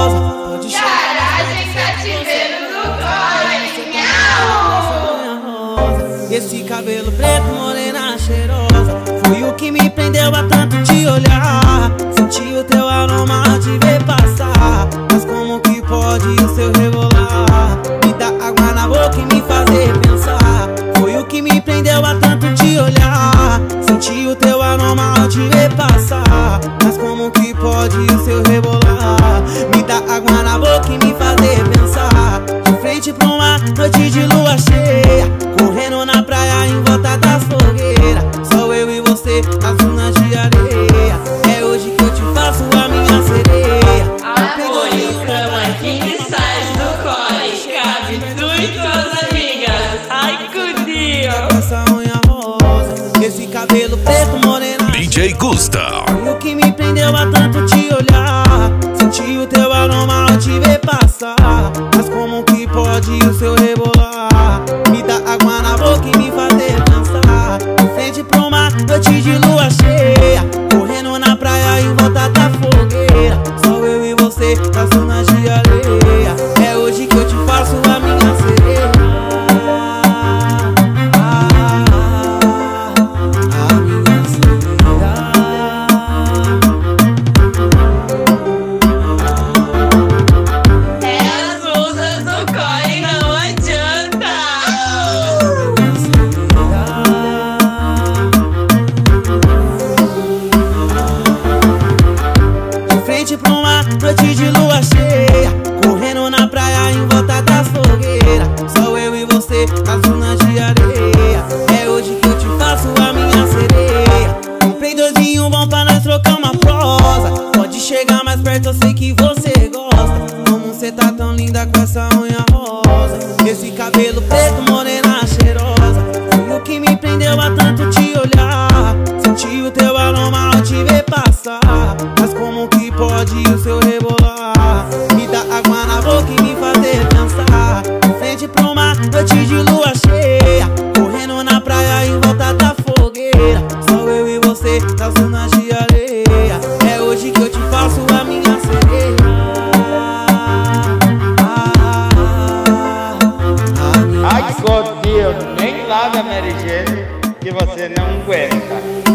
Pode Garagem cativeiro do Corre. Esse cabelo preto, morena cheirosa, foi o que me prendeu a tanto te olhar. Senti o teu aroma a te ver passar. Mas como que pode o seu rebolar me dar água na boca e me fazer pensar? Foi o que me prendeu a tanto te olhar. Senti o teu aroma a te ver passar. Mas como que pode o seu rebolar me dar água na boca e me fazer pensar? De frente pra uma noite de lua cheia, correndo na praia em volta das fogueiras, só eu e você nas dunas de areia. É hoje que eu te faço a minha sereia. Apoio cama king size do Corre. Cabe tu e tuas amigas. Ai, cuidinho. Essa unha rosa, esse cabelo preto, morena DJ Gusta. foi o que me prendeu a tanto te olhar. Senti o teu aroma ao te ver passar. Mas como que pode o seu rebolar me dar água na boca e me fazer pensar? De frente pra uma noite de lua cheia, correndo na praia em volta da fogueira, só eu e você nas dunas de areia. É hoje que eu te faço a minha sereia. A minha sereia. É as musas do Corre, não adianta. De frente pra uma noite de lua cheia, correndo na praia em volta das fogueiras, só eu e você nas dunas de areia. É hoje que eu te faço a minha sereia. Comprei dois vinhos bom pra nós trocar uma prosa. Pode chegar mais perto, eu sei que você gosta. Como cê tá tão linda com essa unha rosa, esse cabelo preto, morena cheirosa, foi o que me prendeu a tanto te olhar. Senti o teu aroma ao te ver passar. Mas como que pode o seu rebolar me dar água na boca e me fazer pensar? De frente pra uma noite de lua cheia, correndo na praia em volta da fogueira, só eu e você nas dunas de areia. É hoje que eu te faço a minha sereia. Ai, Godinho, nem lave a Mary Jane que você não aguenta.